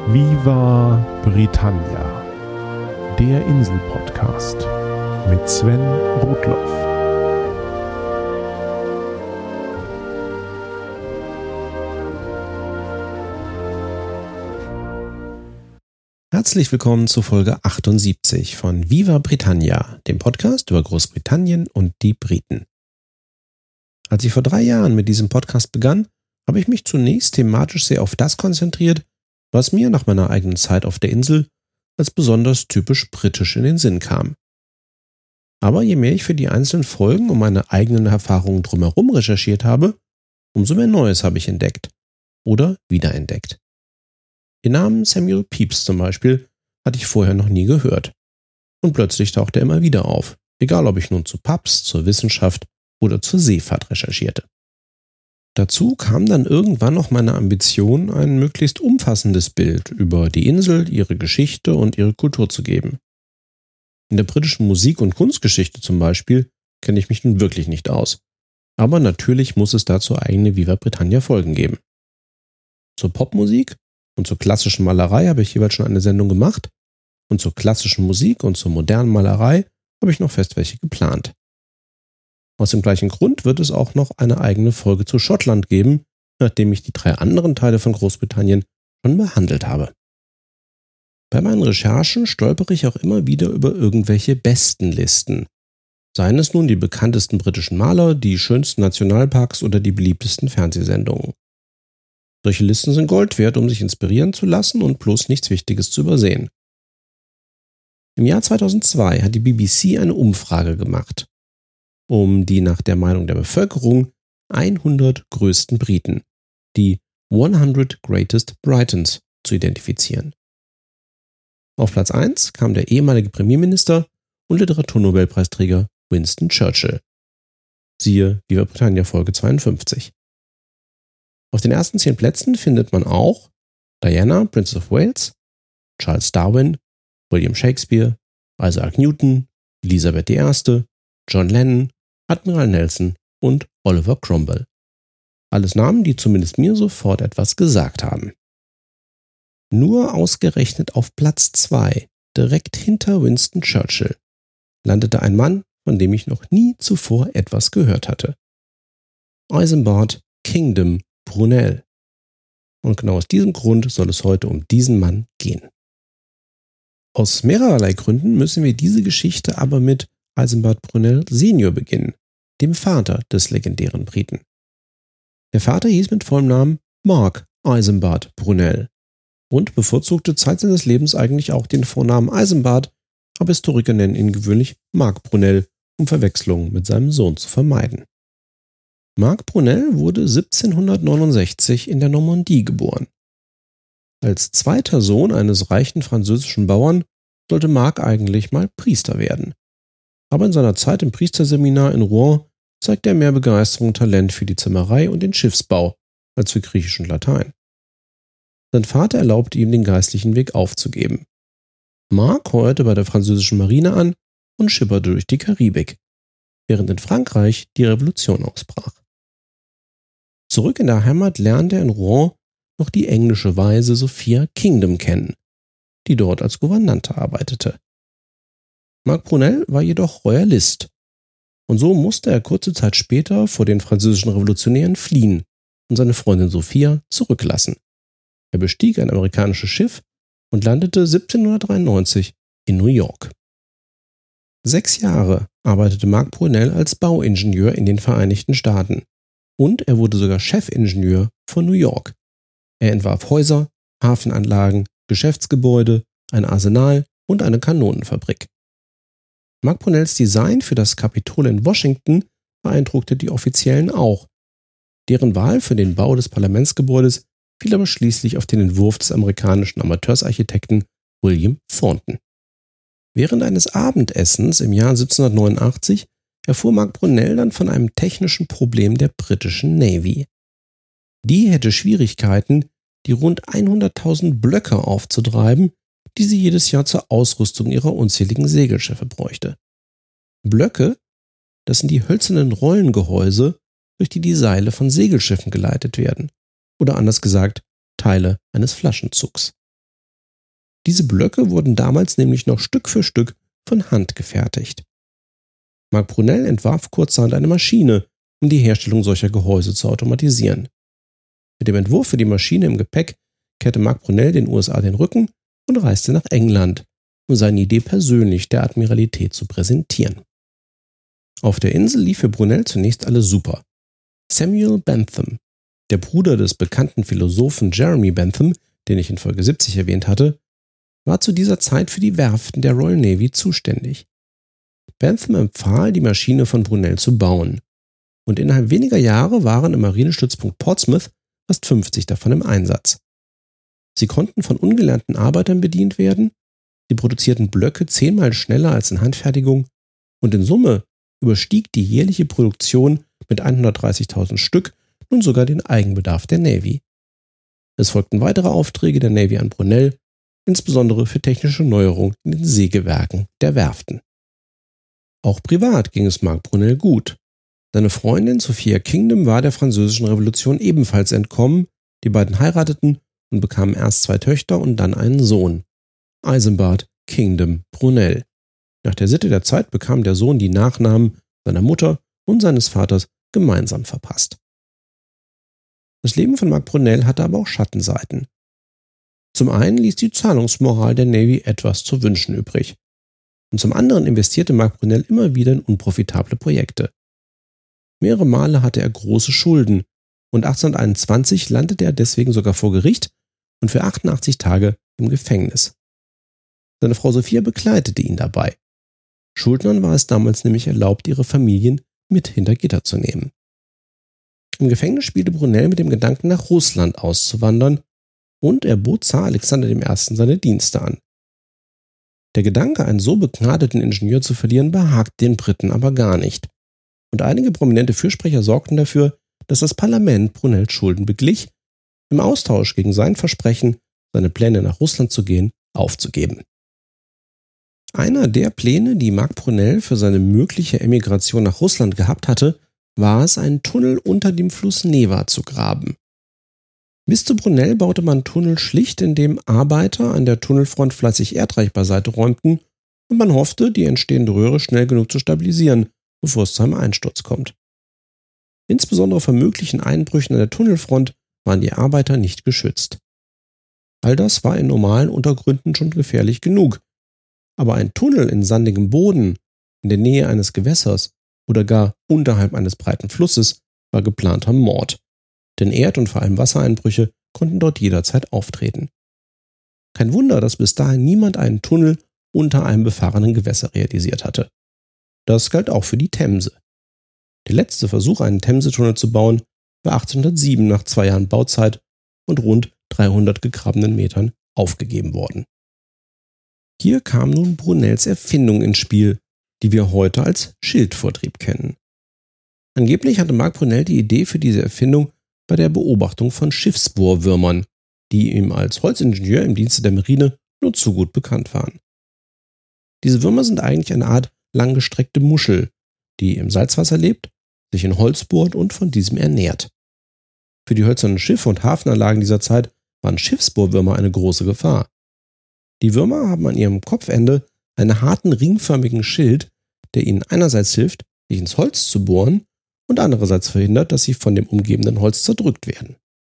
Viva Britannia, der Insel-Podcast mit Sven Rudloff. Herzlich willkommen zur Folge 78 von Viva Britannia, dem Podcast über Großbritannien und die Briten. Als ich vor 3 Jahren mit diesem Podcast begann, habe ich mich zunächst thematisch sehr auf das konzentriert, was mir nach meiner eigenen Zeit auf der Insel als besonders typisch britisch in den Sinn kam. Aber je mehr ich für die einzelnen Folgen und meine eigenen Erfahrungen drumherum recherchiert habe, umso mehr Neues habe ich entdeckt oder wiederentdeckt. Den Namen Samuel Pepys zum Beispiel hatte ich vorher noch nie gehört. Und plötzlich tauchte er immer wieder auf, egal ob ich nun zu Pubs, zur Wissenschaft oder zur Seefahrt recherchierte. Dazu kam dann irgendwann noch meine Ambition, ein möglichst umfassendes Bild über die Insel, ihre Geschichte und ihre Kultur zu geben. In der britischen Musik- und Kunstgeschichte zum Beispiel kenne ich mich nun wirklich nicht aus. Aber natürlich muss es dazu eigene Viva Britannia Folgen geben. Zur Popmusik und zur klassischen Malerei habe ich jeweils schon eine Sendung gemacht und zur klassischen Musik und zur modernen Malerei habe ich noch fest welche geplant. Aus dem gleichen Grund wird es auch noch eine eigene Folge zu Schottland geben, nachdem ich die 3 anderen Teile von Großbritannien schon behandelt habe. Bei meinen Recherchen stolpere ich auch immer wieder über irgendwelche Bestenlisten. Seien es nun die bekanntesten britischen Maler, die schönsten Nationalparks oder die beliebtesten Fernsehsendungen. Solche Listen sind Gold wert, um sich inspirieren zu lassen und bloß nichts Wichtiges zu übersehen. Im Jahr 2002 hat die BBC eine Umfrage gemacht, um die nach der Meinung der Bevölkerung 100 größten Briten, die 100 Greatest Britons, zu identifizieren. Auf Platz 1 kam der ehemalige Premierminister und Literaturnobelpreisträger Winston Churchill. Siehe Viva Britannia Folge 52. Auf den ersten 10 Plätzen findet man auch Diana, Princess of Wales, Charles Darwin, William Shakespeare, Isaac Newton, Elisabeth I., John Lennon, Admiral Nelson und Oliver Cromwell. Alles Namen, die zumindest mir sofort etwas gesagt haben. Nur ausgerechnet auf Platz 2, direkt hinter Winston Churchill, landete ein Mann, von dem ich noch nie zuvor etwas gehört hatte. Isambard Kingdom Brunel. Und genau aus diesem Grund soll es heute um diesen Mann gehen. Aus mehrerlei Gründen müssen wir diese Geschichte aber mit Isambard Brunel Senior beginnen, dem Vater des legendären Briten. Der Vater hieß mit vollem Namen Mark Isambard Brunel und bevorzugte Zeit seines Lebens eigentlich auch den Vornamen Isambard, aber Historiker nennen ihn gewöhnlich Mark Brunel, um Verwechslungen mit seinem Sohn zu vermeiden. Mark Brunel wurde 1769 in der Normandie geboren. Als zweiter Sohn eines reichen französischen Bauern sollte Mark eigentlich mal Priester werden. Aber in seiner Zeit im Priesterseminar in Rouen zeigte er mehr Begeisterung und Talent für die Zimmerei und den Schiffsbau als für Griechisch und Latein. Sein Vater erlaubte ihm, den geistlichen Weg aufzugeben. Mark heuerte bei der französischen Marine an und schipperte durch die Karibik, während in Frankreich die Revolution ausbrach. Zurück in der Heimat lernte er in Rouen noch die englische Waise Sophia Kingdom kennen, die dort als Gouvernante arbeitete. Mark Brunel war jedoch Royalist und so musste er kurze Zeit später vor den französischen Revolutionären fliehen und seine Freundin Sophia zurücklassen. Er bestieg ein amerikanisches Schiff und landete 1793 in New York. 6 Jahre arbeitete Mark Brunel als Bauingenieur in den Vereinigten Staaten und er wurde sogar Chefingenieur von New York. Er entwarf Häuser, Hafenanlagen, Geschäftsgebäude, ein Arsenal und eine Kanonenfabrik. Mark Brunels Design für das Kapitol in Washington beeindruckte die Offiziellen auch. Deren Wahl für den Bau des Parlamentsgebäudes fiel aber schließlich auf den Entwurf des amerikanischen Amateursarchitekten William Thornton. Während eines Abendessens im Jahr 1789 erfuhr Mark Brunel dann von einem technischen Problem der britischen Navy. Die hätte Schwierigkeiten, die rund 100.000 Blöcke aufzutreiben, die sie jedes Jahr zur Ausrüstung ihrer unzähligen Segelschiffe bräuchte. Blöcke, das sind die hölzernen Rollengehäuse, durch die die Seile von Segelschiffen geleitet werden. Oder anders gesagt, Teile eines Flaschenzugs. Diese Blöcke wurden damals nämlich noch Stück für Stück von Hand gefertigt. Marc Brunel entwarf kurzerhand eine Maschine, um die Herstellung solcher Gehäuse zu automatisieren. Mit dem Entwurf für die Maschine im Gepäck kehrte Marc Brunel den USA den Rücken und reiste nach England, um seine Idee persönlich der Admiralität zu präsentieren. Auf der Insel lief für Brunel zunächst alles super. Samuel Bentham, der Bruder des bekannten Philosophen Jeremy Bentham, den ich in Folge 70 erwähnt hatte, war zu dieser Zeit für die Werften der Royal Navy zuständig. Bentham empfahl, die Maschine von Brunel zu bauen. Und innerhalb weniger Jahre waren im Marinestützpunkt Portsmouth fast 50 davon im Einsatz. Sie konnten von ungelernten Arbeitern bedient werden, sie produzierten Blöcke 10-mal schneller als in Handfertigung und in Summe überstieg die jährliche Produktion mit 130.000 Stück nun sogar den Eigenbedarf der Navy. Es folgten weitere Aufträge der Navy an Brunel, insbesondere für technische Neuerungen in den Sägewerken der Werften. Auch privat ging es Marc Brunel gut. Seine Freundin Sophia Kingdom war der Französischen Revolution ebenfalls entkommen, die beiden heirateten und bekamen erst 2 Töchter und dann einen Sohn, Isambard Kingdom Brunel. Nach der Sitte der Zeit bekam der Sohn die Nachnamen seiner Mutter und seines Vaters gemeinsam verpasst. Das Leben von Marc Brunel hatte aber auch Schattenseiten. Zum einen ließ die Zahlungsmoral der Navy etwas zu wünschen übrig. Und zum anderen investierte Marc Brunel immer wieder in unprofitable Projekte. Mehrere Male hatte er große Schulden und 1821 landete er deswegen sogar vor Gericht und für 88 Tage im Gefängnis. Seine Frau Sophia begleitete ihn dabei. Schuldnern war es damals nämlich erlaubt, ihre Familien mit hinter Gitter zu nehmen. Im Gefängnis spielte Brunel mit dem Gedanken, nach Russland auszuwandern und er bot Zar Alexander I. seine Dienste an. Der Gedanke, einen so begnadeten Ingenieur zu verlieren, behagte den Briten aber gar nicht. Und einige prominente Fürsprecher sorgten dafür, dass das Parlament Brunels Schulden beglich, im Austausch gegen sein Versprechen, seine Pläne nach Russland zu gehen, aufzugeben. Einer der Pläne, die Marc Brunel für seine mögliche Emigration nach Russland gehabt hatte, war es, einen Tunnel unter dem Fluss Neva zu graben. Bis zu Brunel baute man Tunnel schlicht, indem Arbeiter an der Tunnelfront fleißig Erdreich beiseite räumten und man hoffte, die entstehende Röhre schnell genug zu stabilisieren, bevor es zu einem Einsturz kommt. Insbesondere vor möglichen Einbrüchen an der Tunnelfront waren die Arbeiter nicht geschützt. All das war in normalen Untergründen schon gefährlich genug, aber ein Tunnel in sandigem Boden, in der Nähe eines Gewässers oder gar unterhalb eines breiten Flusses war geplanter Mord. Denn Erd- und vor allem Wassereinbrüche konnten dort jederzeit auftreten. Kein Wunder, dass bis dahin niemand einen Tunnel unter einem befahrenen Gewässer realisiert hatte. Das galt auch für die Themse. Der letzte Versuch, einen Themse-Tunnel zu bauen, war 1807 nach 2 Jahren Bauzeit und rund 300 gegrabenen Metern aufgegeben worden. Hier kam nun Brunels Erfindung ins Spiel, die wir heute als Schildvortrieb kennen. Angeblich hatte Marc Brunel die Idee für diese Erfindung bei der Beobachtung von Schiffsbohrwürmern, die ihm als Holzingenieur im Dienste der Marine nur zu gut bekannt waren. Diese Würmer sind eigentlich eine Art langgestreckte Muschel, die im Salzwasser lebt, sich in Holz bohrt und von diesem ernährt. Für die hölzernen Schiffe und Hafenanlagen dieser Zeit waren Schiffsbohrwürmer eine große Gefahr. Die Würmer haben an ihrem Kopfende einen harten, ringförmigen Schild, der ihnen einerseits hilft, sich ins Holz zu bohren und andererseits verhindert, dass sie von dem umgebenden Holz zerdrückt werden.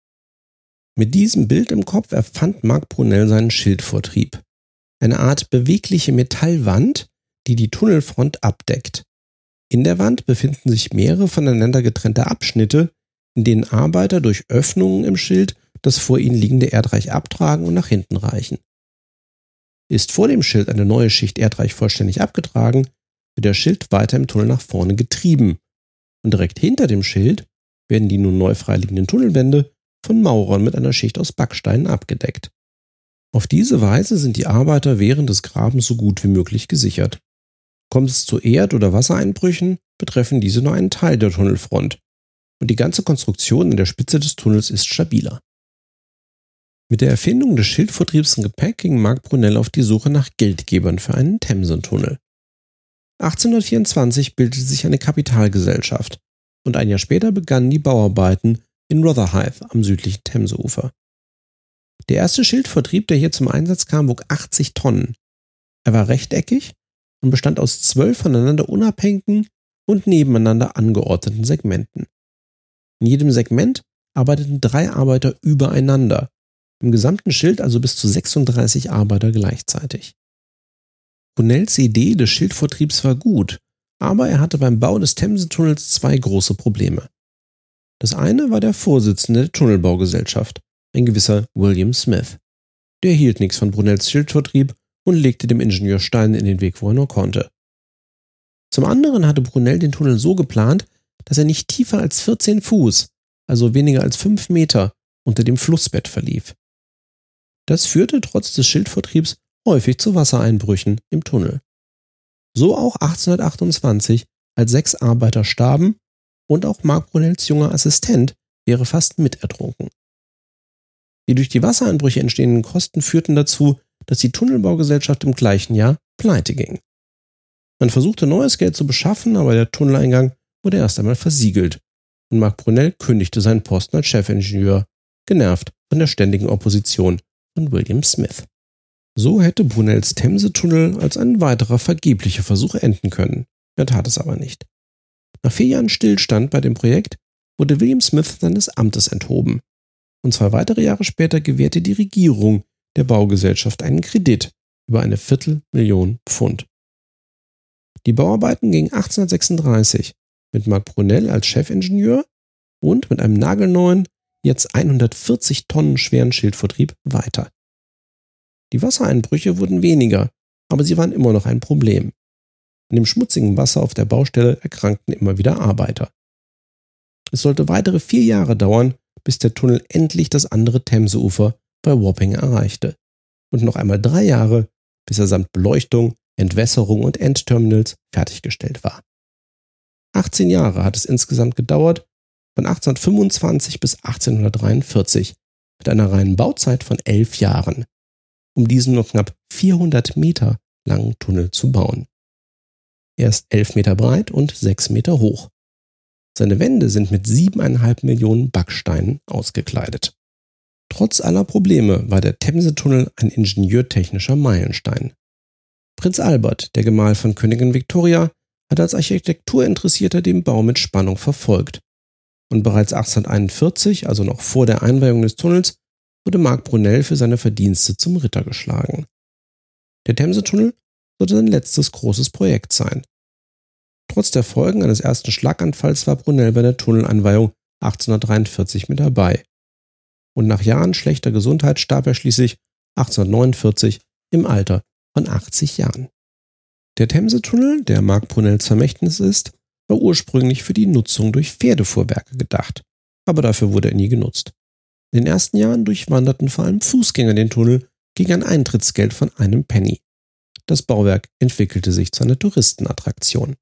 Mit diesem Bild im Kopf erfand Marc Brunel seinen Schildvortrieb. Eine Art bewegliche Metallwand, die die Tunnelfront abdeckt. In der Wand befinden sich mehrere voneinander getrennte Abschnitte, in denen Arbeiter durch Öffnungen im Schild das vor ihnen liegende Erdreich abtragen und nach hinten reichen. Ist vor dem Schild eine neue Schicht Erdreich vollständig abgetragen, wird der Schild weiter im Tunnel nach vorne getrieben. Und direkt hinter dem Schild werden die nun neu freiliegenden Tunnelwände von Maurern mit einer Schicht aus Backsteinen abgedeckt. Auf diese Weise sind die Arbeiter während des Grabens so gut wie möglich gesichert. Kommt es zu Erd- oder Wassereinbrüchen, betreffen diese nur einen Teil der Tunnelfront und die ganze Konstruktion an der Spitze des Tunnels ist stabiler. Mit der Erfindung des Schildvortriebs im Gepäck ging Marc Brunel auf die Suche nach Geldgebern für einen Themsentunnel. 1824 bildete sich eine Kapitalgesellschaft und ein Jahr später begannen die Bauarbeiten in Rotherhithe am südlichen Themseufer. Der erste Schildvortrieb, der hier zum Einsatz kam, wog 80 Tonnen. Er war rechteckig und bestand aus 12 voneinander unabhängigen und nebeneinander angeordneten Segmenten. In jedem Segment arbeiteten 3 Arbeiter übereinander, im gesamten Schild also bis zu 36 Arbeiter gleichzeitig. Brunels Idee des Schildvortriebs war gut, aber er hatte beim Bau des Themse-Tunnels 2 große Probleme. Das eine war der Vorsitzende der Tunnelbaugesellschaft, ein gewisser William Smith. Der hielt nichts von Brunels Schildvortrieb und legte dem Ingenieur Steine in den Weg, wo er nur konnte. Zum anderen hatte Brunel den Tunnel so geplant, dass er nicht tiefer als 14 Fuß, also weniger als 5 Meter, unter dem Flussbett verlief. Das führte trotz des Schildvortriebs häufig zu Wassereinbrüchen im Tunnel. So auch 1828, als 6 Arbeiter starben und auch Marc Brunels junger Assistent wäre fast mit ertrunken. Die durch die Wassereinbrüche entstehenden Kosten führten dazu, dass die Tunnelbaugesellschaft im gleichen Jahr pleite ging. Man versuchte neues Geld zu beschaffen, aber der Tunneleingang wurde erst einmal versiegelt und Marc Brunel kündigte seinen Posten als Chefingenieur, genervt von der ständigen Opposition von William Smith. So hätte Brunels Themse-Tunnel als ein weiterer vergeblicher Versuch enden können. Er tat es aber nicht. Nach 4 Jahren Stillstand bei dem Projekt wurde William Smith seines Amtes enthoben. Und 2 weitere Jahre später gewährte die Regierung der Baugesellschaft einen Kredit über eine $250.000. Die Bauarbeiten gingen 1836 mit Marc Brunel als Chefingenieur und mit einem nagelneuen, jetzt 140 Tonnen schweren Schildvortrieb weiter. Die Wassereinbrüche wurden weniger, aber sie waren immer noch ein Problem. An dem schmutzigen Wasser auf der Baustelle erkrankten immer wieder Arbeiter. Es sollte weitere 4 Jahre dauern, bis der Tunnel endlich das andere Themseufer bei Wapping erreichte. Und noch einmal 3 Jahre, bis er samt Beleuchtung, Entwässerung und Endterminals fertiggestellt war. 18 Jahre hat es insgesamt gedauert, von 1825 bis 1843, mit einer reinen Bauzeit von 11 Jahren, um diesen nur knapp 400 Meter langen Tunnel zu bauen. Er ist 11 Meter breit und 6 Meter hoch. Seine Wände sind mit 7,5 Millionen Backsteinen ausgekleidet. Trotz aller Probleme war der Themse-Tunnel ein ingenieurtechnischer Meilenstein. Prinz Albert, der Gemahl von Königin Victoria, hat als Architekturinteressierter den Bau mit Spannung verfolgt. Und bereits 1841, also noch vor der Einweihung des Tunnels, wurde Marc Brunel für seine Verdienste zum Ritter geschlagen. Der Themse-Tunnel sollte sein letztes großes Projekt sein. Trotz der Folgen eines ersten Schlaganfalls war Brunel bei der Tunneleinweihung 1843 mit dabei. Und nach Jahren schlechter Gesundheit starb er schließlich 1849 im Alter von 80 Jahren. Der Themse-Tunnel, der Marc Brunels Vermächtnis ist, war ursprünglich für die Nutzung durch Pferdefuhrwerke gedacht, aber dafür wurde er nie genutzt. In den ersten Jahren durchwanderten vor allem Fußgänger den Tunnel gegen ein Eintrittsgeld von einem Penny. Das Bauwerk entwickelte sich zu einer Touristenattraktion.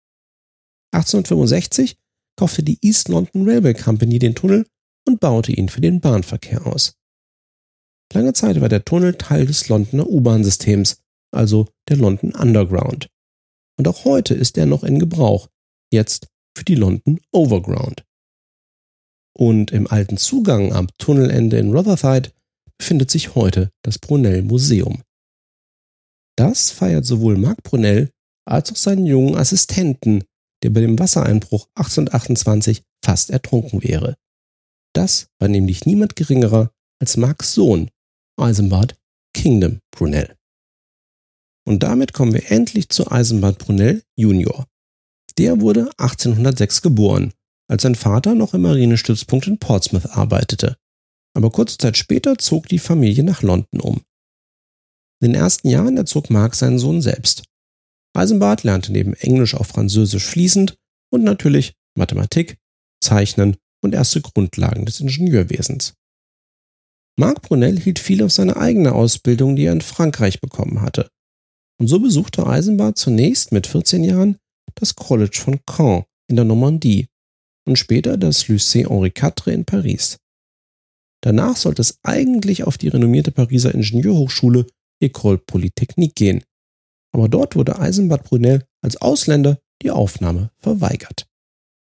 1865 kaufte die East London Railway Company den Tunnel und baute ihn für den Bahnverkehr aus. Lange Zeit war der Tunnel Teil des Londoner U-Bahn-Systems, also der London Underground. Und auch heute ist er noch in Gebrauch, jetzt für die London Overground. Und im alten Zugang am Tunnelende in Rotherhithe befindet sich heute das Brunel Museum. Das feiert sowohl Marc Brunel als auch seinen jungen Assistenten, der bei dem Wassereinbruch 1828 fast ertrunken wäre. Das war nämlich niemand geringerer als Marcs Sohn, Isambard Kingdom Brunel. Und damit kommen wir endlich zu Isambard Brunel Jr. Der wurde 1806 geboren, als sein Vater noch im Marinestützpunkt in Portsmouth arbeitete. Aber kurze Zeit später zog die Familie nach London um. In den ersten Jahren erzog Marc seinen Sohn selbst. Isambard lernte neben Englisch auch Französisch fließend und natürlich Mathematik, Zeichnen und erste Grundlagen des Ingenieurwesens. Marc Brunel hielt viel auf seine eigene Ausbildung, die er in Frankreich bekommen hatte. Und so besuchte Isambard zunächst mit 14 Jahren das College von Caen in der Normandie und später das Lycée Henri IV in Paris. Danach sollte es eigentlich auf die renommierte Pariser Ingenieurhochschule École Polytechnique gehen. Aber dort wurde Isambard Brunel als Ausländer die Aufnahme verweigert.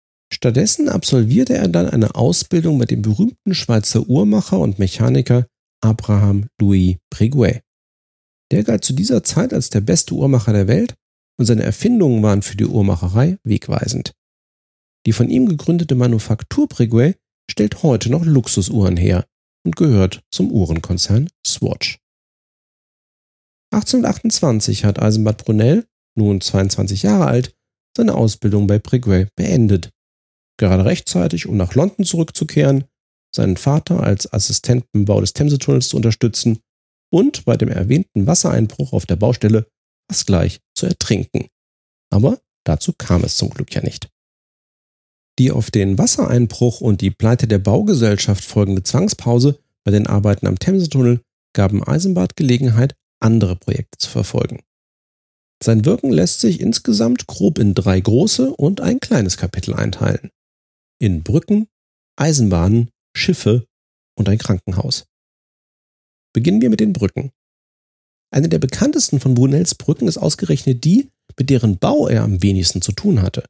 Stattdessen absolvierte er dann eine Ausbildung bei dem berühmten Schweizer Uhrmacher und Mechaniker Abraham Louis Breguet. Der galt zu dieser Zeit als der beste Uhrmacher der Welt und seine Erfindungen waren für die Uhrmacherei wegweisend. Die von ihm gegründete Manufaktur Breguet stellt heute noch Luxusuhren her und gehört zum Uhrenkonzern Swatch. 1828 hat Eisenbart Brunel, nun 22 Jahre alt, seine Ausbildung bei Breguet beendet. Gerade rechtzeitig, um nach London zurückzukehren, seinen Vater als Assistent beim Bau des Themsetunnels zu unterstützen und bei dem erwähnten Wassereinbruch auf der Baustelle fast gleich zu ertrinken. Aber dazu kam es zum Glück ja nicht. Die auf den Wassereinbruch und die Pleite der Baugesellschaft folgende Zwangspause bei den Arbeiten am Themsetunnel gaben Eisenbart Gelegenheit, andere Projekte zu verfolgen. Sein Wirken lässt sich insgesamt grob in 3 große und ein kleines Kapitel einteilen. In Brücken, Eisenbahnen, Schiffe und ein Krankenhaus. Beginnen wir mit den Brücken. Eine der bekanntesten von Brunels Brücken ist ausgerechnet die, mit deren Bau er am wenigsten zu tun hatte.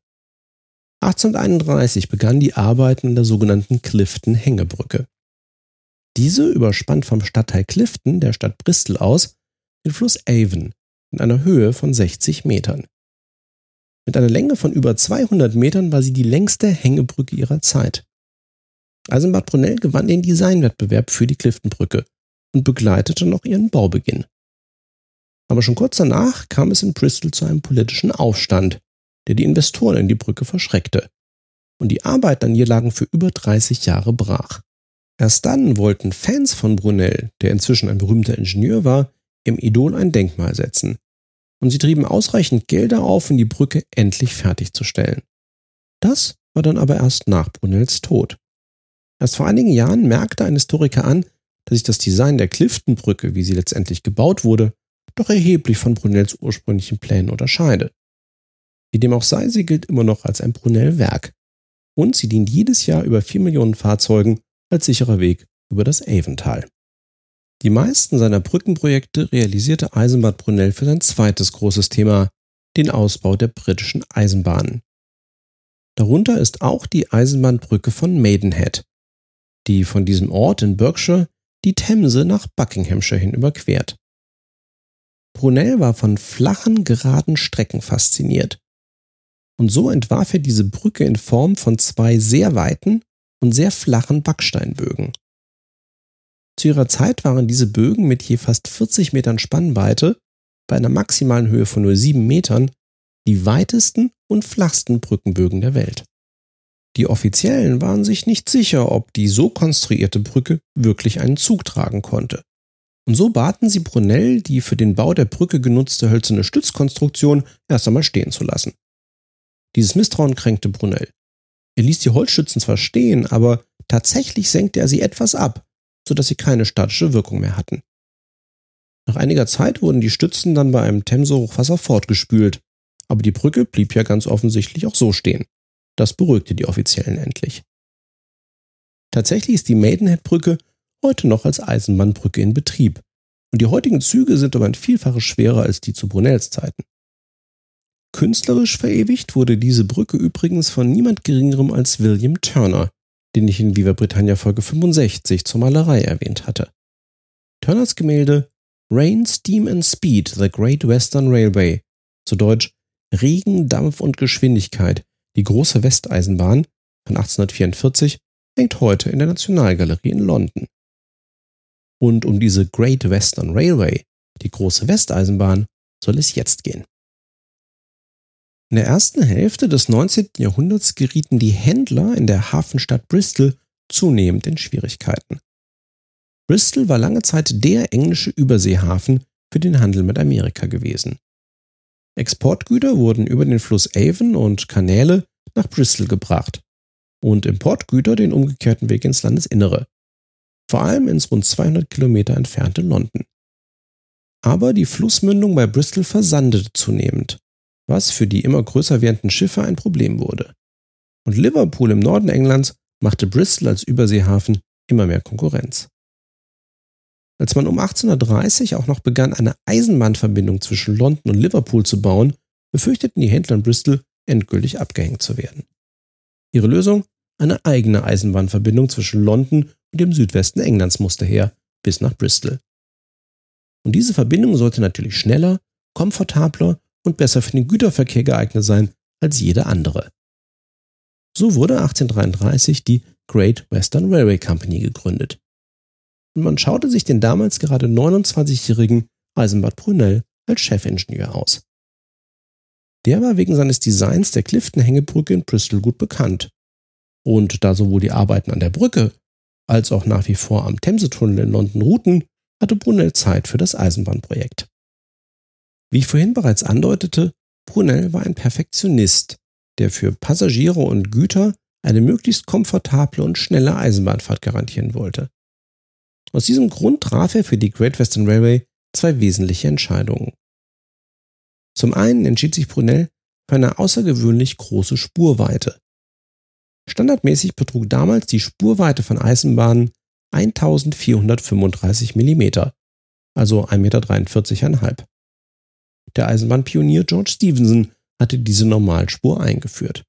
1831 begannen die Arbeiten an der sogenannten Clifton-Hängebrücke. Diese überspannt vom Stadtteil Clifton der Stadt Bristol aus den Fluss Avon in einer Höhe von 60 Metern. Mit einer Länge von über 200 Metern war sie die längste Hängebrücke ihrer Zeit. Eisenbart Brunel gewann den Designwettbewerb für die Clifton-Brücke und begleitete noch ihren Baubeginn. Aber schon kurz danach kam es in Bristol zu einem politischen Aufstand, der die Investoren in die Brücke verschreckte. Und die Arbeiten an ihr lagen für über 30 Jahre brach. Erst dann wollten Fans von Brunel, der inzwischen ein berühmter Ingenieur war, im Idol ein Denkmal setzen. Und sie trieben ausreichend Gelder auf, um die Brücke endlich fertigzustellen. Das war dann aber erst nach Brunels Tod. Erst vor einigen Jahren merkte ein Historiker an, dass sich das Design der Clifton-Brücke, wie sie letztendlich gebaut wurde, doch erheblich von Brunels ursprünglichen Plänen unterscheide. Wie dem auch sei, sie gilt immer noch als ein Brunel-Werk. Und sie dient jedes Jahr über 4 Millionen Fahrzeugen als sicherer Weg über das Avontal. Die meisten seiner Brückenprojekte realisierte Eisenbart Brunel für sein zweites großes Thema, den Ausbau der britischen Eisenbahnen. Darunter ist auch die Eisenbahnbrücke von Maidenhead, die von diesem Ort in Berkshire die Themse nach Buckinghamshire hin überquert. Brunel war von flachen, geraden Strecken fasziniert. Und so entwarf er diese Brücke in Form von 2 sehr weiten und sehr flachen Backsteinbögen. Zu ihrer Zeit waren diese Bögen mit je fast 40 Metern Spannweite bei einer maximalen Höhe von nur 7 Metern die weitesten und flachsten Brückenbögen der Welt. Die Offiziellen waren sich nicht sicher, ob die so konstruierte Brücke wirklich einen Zug tragen konnte. Und so baten sie Brunel, die für den Bau der Brücke genutzte hölzerne Stützkonstruktion erst einmal stehen zu lassen. Dieses Misstrauen kränkte Brunel. Er ließ die Holzstützen zwar stehen, aber tatsächlich senkte er sie etwas ab, sodass sie keine statische Wirkung mehr hatten. Nach einiger Zeit wurden die Stützen dann bei einem Themse-Hochwasser fortgespült, aber die Brücke blieb ja ganz offensichtlich auch so stehen. Das beruhigte die Offiziellen endlich. Tatsächlich ist die Maidenhead-Brücke heute noch als Eisenbahnbrücke in Betrieb und die heutigen Züge sind um ein Vielfaches schwerer als die zu Brunels Zeiten. Künstlerisch verewigt wurde diese Brücke übrigens von niemand Geringerem als William Turner, den ich in Viva Britannia Folge 65 zur Malerei erwähnt hatte. Turners Gemälde Rain, Steam and Speed, The Great Western Railway, zu Deutsch Regen, Dampf und Geschwindigkeit, die große Westeisenbahn von 1844, hängt heute in der Nationalgalerie in London. Und um diese Great Western Railway, die große Westeisenbahn, soll es jetzt gehen. In der ersten Hälfte des 19. Jahrhunderts gerieten die Händler in der Hafenstadt Bristol zunehmend in Schwierigkeiten. Bristol war lange Zeit der englische Überseehafen für den Handel mit Amerika gewesen. Exportgüter wurden über den Fluss Avon und Kanäle nach Bristol gebracht und Importgüter den umgekehrten Weg ins Landesinnere, vor allem ins rund 200 Kilometer entfernte London. Aber die Flussmündung bei Bristol versandete zunehmend, was für die immer größer werdenden Schiffe ein Problem wurde. Und Liverpool im Norden Englands machte Bristol als Überseehafen immer mehr Konkurrenz. Als man um 1830 auch noch begann, eine Eisenbahnverbindung zwischen London und Liverpool zu bauen, befürchteten die Händler in Bristol, endgültig abgehängt zu werden. Ihre Lösung? Eine eigene Eisenbahnverbindung zwischen London und dem Südwesten Englands musste her, bis nach Bristol. Und diese Verbindung sollte natürlich schneller, komfortabler und besser für den Güterverkehr geeignet sein als jede andere. So wurde 1833 die Great Western Railway Company gegründet. Und man schaute sich den damals gerade 29-jährigen Eisenbart Brunel als Chefingenieur aus. Der war wegen seines Designs der Clifton-Hängebrücke in Bristol gut bekannt. Und da sowohl die Arbeiten an der Brücke als auch nach wie vor am Themsetunnel in London ruhten, hatte Brunel Zeit für das Eisenbahnprojekt. Wie ich vorhin bereits andeutete, Brunel war ein Perfektionist, der für Passagiere und Güter eine möglichst komfortable und schnelle Eisenbahnfahrt garantieren wollte. Aus diesem Grund traf er für die Great Western Railway zwei wesentliche Entscheidungen. Zum einen entschied sich Brunel für eine außergewöhnlich große Spurweite. Standardmäßig betrug damals die Spurweite von Eisenbahnen 1435 mm, also 1,43 Meter. Der Eisenbahnpionier George Stephenson hatte diese Normalspur eingeführt.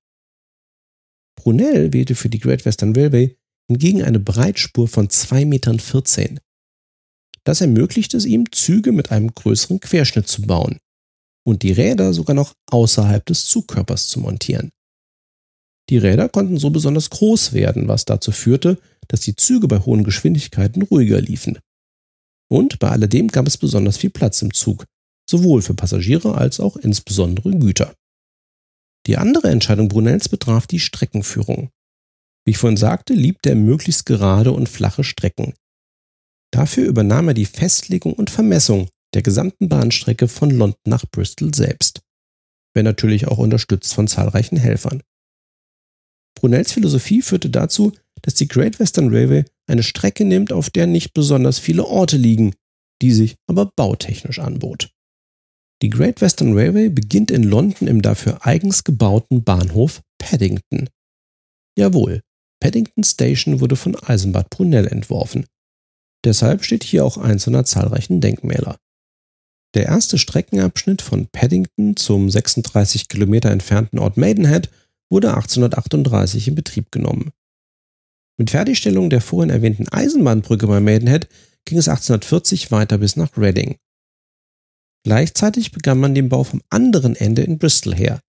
Brunel wählte für die Great Western Railway hingegen eine Breitspur von 2,14 Metern. Das ermöglichte es ihm, Züge mit einem größeren Querschnitt zu bauen und die Räder sogar noch außerhalb des Zugkörpers zu montieren. Die Räder konnten so besonders groß werden, was dazu führte, dass die Züge bei hohen Geschwindigkeiten ruhiger liefen. Und bei alledem gab es besonders viel Platz im Zug, sowohl für Passagiere als auch insbesondere Güter. Die andere Entscheidung Brunels betraf die Streckenführung. Wie ich vorhin sagte, liebte er möglichst gerade und flache Strecken. Dafür übernahm er die Festlegung und Vermessung der gesamten Bahnstrecke von London nach Bristol selbst, wenn natürlich auch unterstützt von zahlreichen Helfern. Brunels Philosophie führte dazu, dass die Great Western Railway eine Strecke nimmt, auf der nicht besonders viele Orte liegen, die sich aber bautechnisch anbot. Die Great Western Railway beginnt in London im dafür eigens gebauten Bahnhof Paddington. Jawohl, Paddington Station wurde von Eisenbart Brunel entworfen. Deshalb steht hier auch eins seiner zahlreichen Denkmäler. Der erste Streckenabschnitt von Paddington zum 36 Kilometer entfernten Ort Maidenhead wurde 1838 in Betrieb genommen. Mit Fertigstellung der vorhin erwähnten Eisenbahnbrücke bei Maidenhead ging es 1840 weiter bis nach Reading. Gleichzeitig begann man den Bau vom anderen Ende in Bristol her.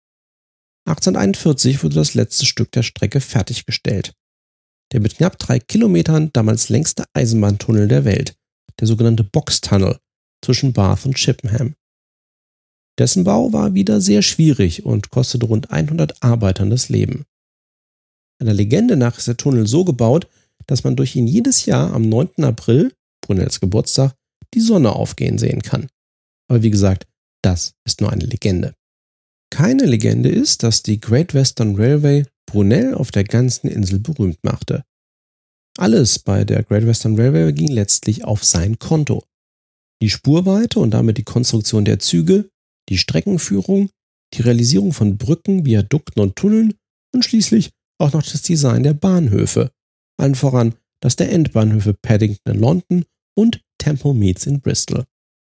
1841 wurde das letzte Stück der Strecke fertiggestellt. Der mit knapp 3 Kilometern damals längste Eisenbahntunnel der Welt, der sogenannte Box Tunnel zwischen Bath und Chippenham. Dessen Bau war wieder sehr schwierig und kostete rund 100 Arbeitern das Leben. Einer Legende nach ist der Tunnel so gebaut, dass man durch ihn jedes Jahr am 9. April, Brunels Geburtstag, die Sonne aufgehen sehen kann. Aber wie gesagt, das ist nur eine Legende. Keine Legende ist, dass die Great Western Railway Brunel auf der ganzen Insel berühmt machte. Alles bei der Great Western Railway ging letztlich auf sein Konto. Die Spurweite und damit die Konstruktion der Züge, die Streckenführung, die Realisierung von Brücken, Viadukten und Tunneln und schließlich auch noch das Design der Bahnhöfe, allen voran das der Endbahnhöfe Paddington in London und Temple Meads in Bristol.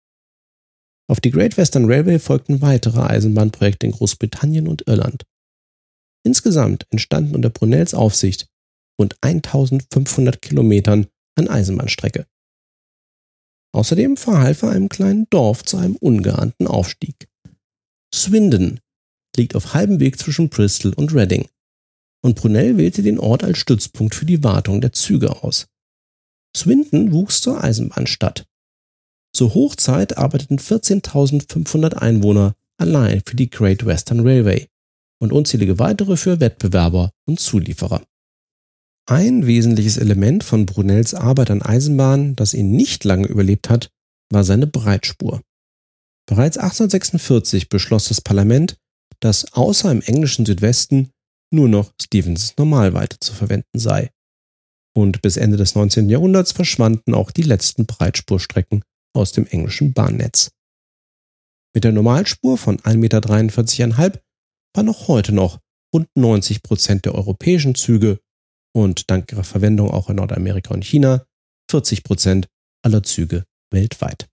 Auf die Great Western Railway folgten weitere Eisenbahnprojekte in Großbritannien und Irland. Insgesamt entstanden unter Brunels Aufsicht rund 1500 Kilometern an Eisenbahnstrecke. Außerdem verhalf er einem kleinen Dorf zu einem ungeahnten Aufstieg. Swindon liegt auf halbem Weg zwischen Bristol und Reading und Brunel wählte den Ort als Stützpunkt für die Wartung der Züge aus. Swindon wuchs zur Eisenbahnstadt. Zur Hochzeit arbeiteten 14.500 Einwohner allein für die Great Western Railway und unzählige weitere für Wettbewerber und Zulieferer. Ein wesentliches Element von Brunels Arbeit an Eisenbahnen, das ihn nicht lange überlebt hat, war seine Breitspur. Bereits 1846 beschloss das Parlament, dass außer im englischen Südwesten nur noch Stephensons Normalweite zu verwenden sei. Und bis Ende des 19. Jahrhunderts verschwanden auch die letzten Breitspurstrecken aus dem englischen Bahnnetz. Mit der Normalspur von 1,43 Meter waren noch heute noch rund 90% der europäischen Züge und dank ihrer Verwendung auch in Nordamerika und China 40% aller Züge weltweit.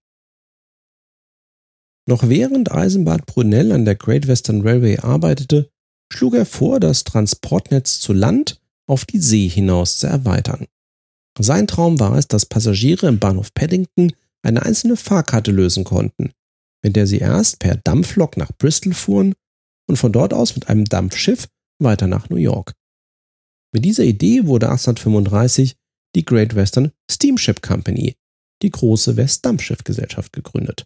Noch während Eisenbart Brunel an der Great Western Railway arbeitete, schlug er vor, das Transportnetz zu Land auf die See hinaus zu erweitern. Sein Traum war es, dass Passagiere im Bahnhof Paddington eine einzelne Fahrkarte lösen konnten, mit der sie erst per Dampflok nach Bristol fuhren und von dort aus mit einem Dampfschiff weiter nach New York. Mit dieser Idee wurde 1835 die Great Western Steamship Company, die große Westdampfschiffgesellschaft, gegründet.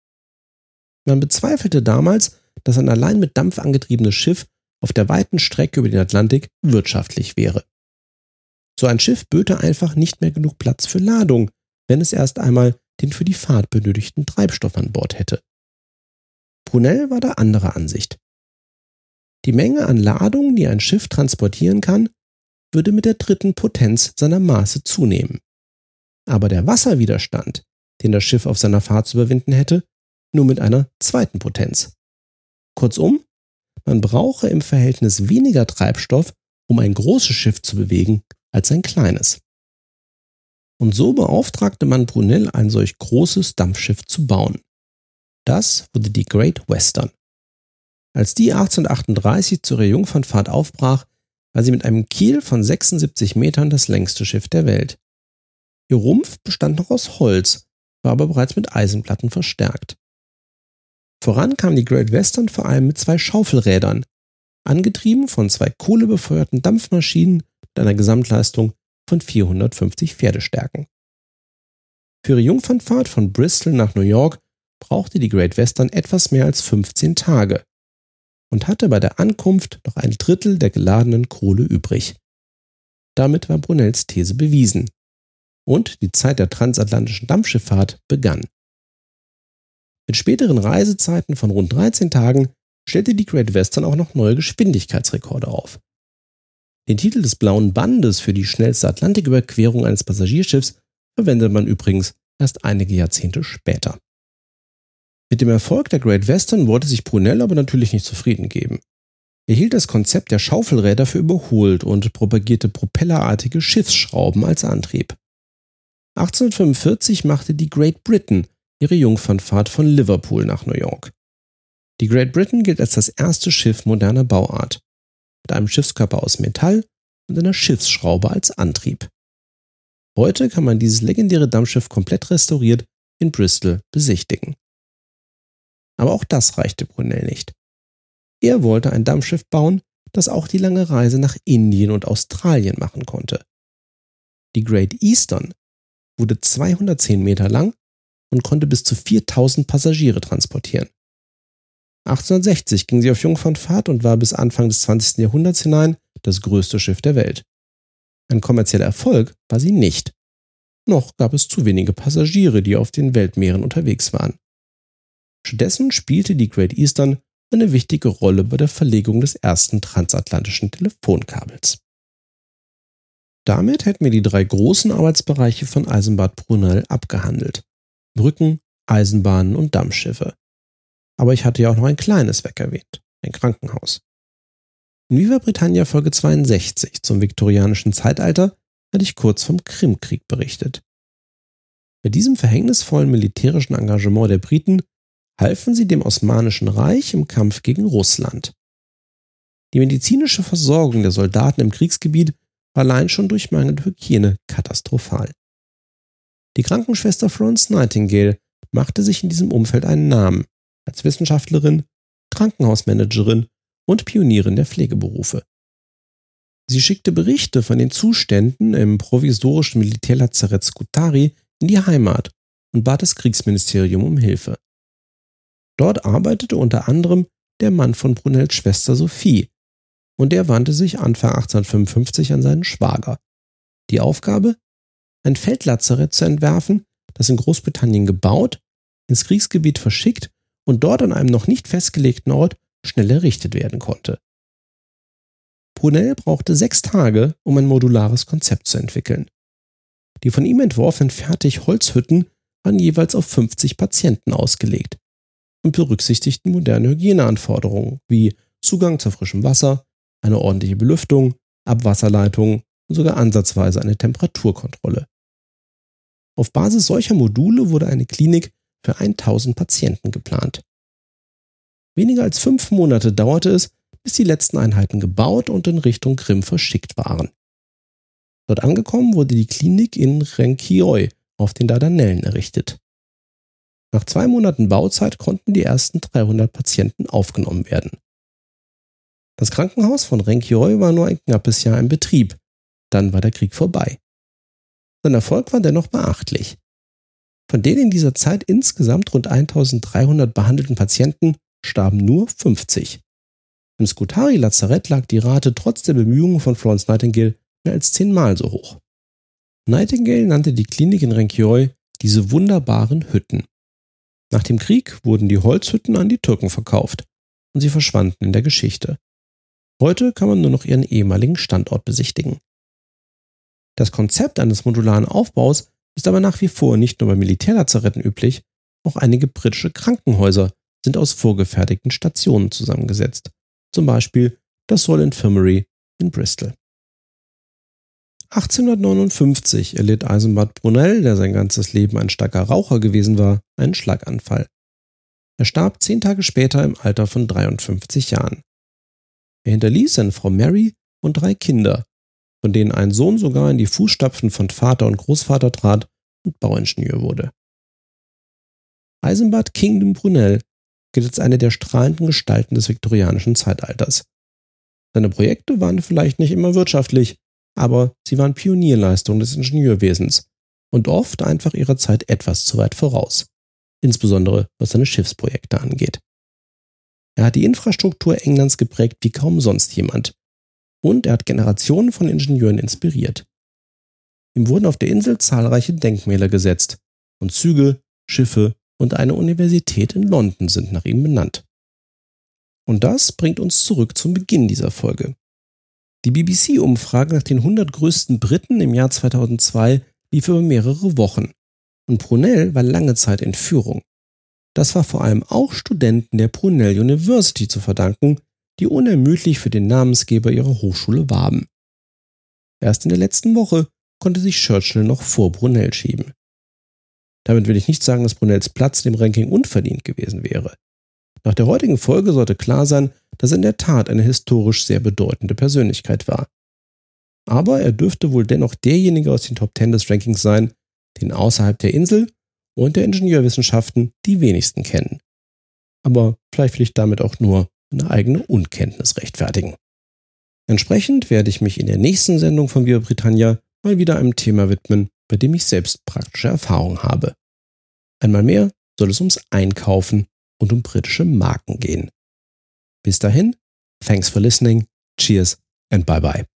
Man bezweifelte damals, dass ein allein mit Dampf angetriebenes Schiff auf der weiten Strecke über den Atlantik wirtschaftlich wäre. So ein Schiff böte einfach nicht mehr genug Platz für Ladung, wenn es erst einmal den für die Fahrt benötigten Treibstoff an Bord hätte. Brunel war da anderer Ansicht. Die Menge an Ladung, die ein Schiff transportieren kann, würde mit der dritten Potenz seiner Maße zunehmen. Aber der Wasserwiderstand, den das Schiff auf seiner Fahrt zu überwinden hätte, nur mit einer zweiten Potenz. Kurzum, man brauche im Verhältnis weniger Treibstoff, um ein großes Schiff zu bewegen, als ein kleines. Und so beauftragte man Brunel, ein solch großes Dampfschiff zu bauen. Das wurde die Great Western. Als die 1838 zu ihrer Jungfernfahrt aufbrach, war sie mit einem Kiel von 76 Metern das längste Schiff der Welt. Ihr Rumpf bestand noch aus Holz, war aber bereits mit Eisenplatten verstärkt. Voran kam die Great Western vor allem mit 2 Schaufelrädern, angetrieben von 2 kohlebefeuerten Dampfmaschinen mit einer Gesamtleistung von 450 Pferdestärken. Für ihre Jungfernfahrt von Bristol nach New York brauchte die Great Western etwas mehr als 15 Tage und hatte bei der Ankunft noch ein Drittel der geladenen Kohle übrig. Damit war Brunels These bewiesen und die Zeit der transatlantischen Dampfschifffahrt begann. Mit späteren Reisezeiten von rund 13 Tagen stellte die Great Western auch noch neue Geschwindigkeitsrekorde auf. Den Titel des Blauen Bandes für die schnellste Atlantiküberquerung eines Passagierschiffs verwendet man übrigens erst einige Jahrzehnte später. Mit dem Erfolg der Great Western wollte sich Brunel aber natürlich nicht zufrieden geben. Er hielt das Konzept der Schaufelräder für überholt und propagierte propellerartige Schiffsschrauben als Antrieb. 1845 machte die Great Britain ihre Jungfernfahrt von Liverpool nach New York. Die Great Britain gilt als das erste Schiff moderner Bauart, mit einem Schiffskörper aus Metall und einer Schiffsschraube als Antrieb. Heute kann man dieses legendäre Dampfschiff komplett restauriert in Bristol besichtigen. Aber auch das reichte Brunel nicht. Er wollte ein Dampfschiff bauen, das auch die lange Reise nach Indien und Australien machen konnte. Die Great Eastern wurde 210 Meter lang und konnte bis zu 4000 Passagiere transportieren. 1860 ging sie auf Jungfernfahrt und war bis Anfang des 20. Jahrhunderts hinein das größte Schiff der Welt. Ein kommerzieller Erfolg war sie nicht. Noch gab es zu wenige Passagiere, die auf den Weltmeeren unterwegs waren. Stattdessen spielte die Great Eastern eine wichtige Rolle bei der Verlegung des ersten transatlantischen Telefonkabels. Damit hätten wir die 3 großen Arbeitsbereiche von Eisenbahn Brunel abgehandelt: Brücken, Eisenbahnen und Dampfschiffe. Aber ich hatte ja auch noch ein kleines Werk erwähnt, ein Krankenhaus. In Viva Britannia Folge 62 zum viktorianischen Zeitalter hatte ich kurz vom Krimkrieg berichtet. Bei diesem verhängnisvollen militärischen Engagement der Briten halfen sie dem Osmanischen Reich im Kampf gegen Russland. Die medizinische Versorgung der Soldaten im Kriegsgebiet war allein schon durch mangelnde Hygiene katastrophal. Die Krankenschwester Florence Nightingale machte sich in diesem Umfeld einen Namen als Wissenschaftlerin, Krankenhausmanagerin und Pionierin der Pflegeberufe. Sie schickte Berichte von den Zuständen im provisorischen Militärlazarett Scutari in die Heimat und bat das Kriegsministerium um Hilfe. Dort arbeitete unter anderem der Mann von Brunels Schwester Sophie und er wandte sich Anfang 1855 an seinen Schwager. Die Aufgabe? Ein Feldlazarett zu entwerfen, das in Großbritannien gebaut, ins Kriegsgebiet verschickt und dort an einem noch nicht festgelegten Ort schnell errichtet werden konnte. Brunel brauchte 6 Tage, um ein modulares Konzept zu entwickeln. Die von ihm entworfenen Fertig-Holzhütten waren jeweils auf 50 Patienten ausgelegt und berücksichtigten moderne Hygieneanforderungen wie Zugang zu frischem Wasser, eine ordentliche Belüftung, Abwasserleitungen und sogar ansatzweise eine Temperaturkontrolle. Auf Basis solcher Module wurde eine Klinik für 1000 Patienten geplant. Weniger als 5 Monate dauerte es, bis die letzten Einheiten gebaut und in Richtung Krim verschickt waren. Dort angekommen wurde die Klinik in Renkioi auf den Dardanellen errichtet. Nach 2 Monaten Bauzeit konnten die ersten 300 Patienten aufgenommen werden. Das Krankenhaus von Renkioi war nur ein knappes Jahr in Betrieb, dann war der Krieg vorbei. Sein Erfolg war dennoch beachtlich. Von den in dieser Zeit insgesamt rund 1300 behandelten Patienten starben nur 50. Im Scutari-Lazarett lag die Rate trotz der Bemühungen von Florence Nightingale mehr als 10-mal so hoch. Nightingale nannte die Klinik in Renkioi diese wunderbaren Hütten. Nach dem Krieg wurden die Holzhütten an die Türken verkauft und sie verschwanden in der Geschichte. Heute kann man nur noch ihren ehemaligen Standort besichtigen. Das Konzept eines modularen Aufbaus ist aber nach wie vor nicht nur bei Militärlazaretten üblich, auch einige britische Krankenhäuser sind aus vorgefertigten Stationen zusammengesetzt, zum Beispiel das Royal Infirmary in Bristol. 1859 erlitt Isambard Brunel, der sein ganzes Leben ein starker Raucher gewesen war, einen Schlaganfall. Er starb 10 Tage später im Alter von 53 Jahren. Er hinterließ seine Frau Mary und 3 Kinder, von denen ein Sohn sogar in die Fußstapfen von Vater und Großvater trat und Bauingenieur wurde. Isambard Kingdom Brunel gilt als eine der strahlenden Gestalten des viktorianischen Zeitalters. Seine Projekte waren vielleicht nicht immer wirtschaftlich, aber sie waren Pionierleistungen des Ingenieurwesens und oft einfach ihrer Zeit etwas zu weit voraus, insbesondere was seine Schiffsprojekte angeht. Er hat die Infrastruktur Englands geprägt wie kaum sonst jemand und er hat Generationen von Ingenieuren inspiriert. Ihm wurden auf der Insel zahlreiche Denkmäler gesetzt und Züge, Schiffe und eine Universität in London sind nach ihm benannt. Und das bringt uns zurück zum Beginn dieser Folge. Die BBC-Umfrage nach den 100 größten Briten im Jahr 2002 lief über mehrere Wochen und Brunel war lange Zeit in Führung. Das war vor allem auch Studenten der Brunel University zu verdanken, die unermüdlich für den Namensgeber ihrer Hochschule warben. Erst in der letzten Woche konnte sich Churchill noch vor Brunel schieben. Damit will ich nicht sagen, dass Brunels Platz dem Ranking unverdient gewesen wäre. Nach der heutigen Folge sollte klar sein, dass er in der Tat eine historisch sehr bedeutende Persönlichkeit war. Aber er dürfte wohl dennoch derjenige aus den Top 10 des Rankings sein, den außerhalb der Insel und der Ingenieurwissenschaften die wenigsten kennen. Aber vielleicht will ich damit auch nur eine eigene Unkenntnis rechtfertigen. Entsprechend werde ich mich in der nächsten Sendung von Viva Britannia mal wieder einem Thema widmen, bei dem ich selbst praktische Erfahrung habe. Einmal mehr soll es ums Einkaufen und um britische Marken gehen. Bis dahin, thanks for listening, cheers and bye bye.